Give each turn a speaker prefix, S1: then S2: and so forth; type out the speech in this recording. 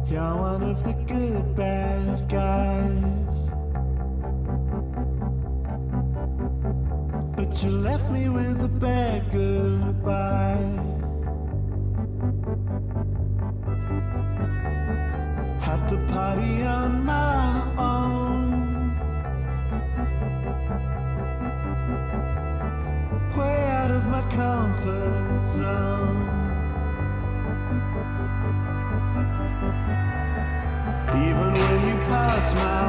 S1: You're one of the good bad guys, but you left me with a bad goodbye. Had the party on my own, way out of my comfort zone. Even when you pass my